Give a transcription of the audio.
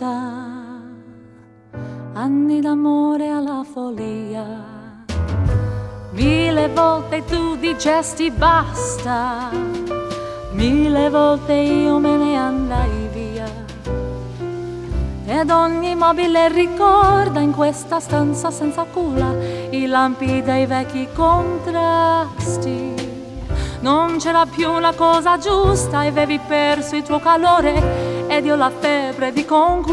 vita, anni d'amore alla follia. 1000 volte tu dicesti basta, 1000 volte io me ne andai via. Ed ogni mobile ricorda in questa stanza senza cura i lampi dei vecchi contrasti. Non c'era più la cosa giusta e avevi perso il tuo calore ed io la febbre di conquista.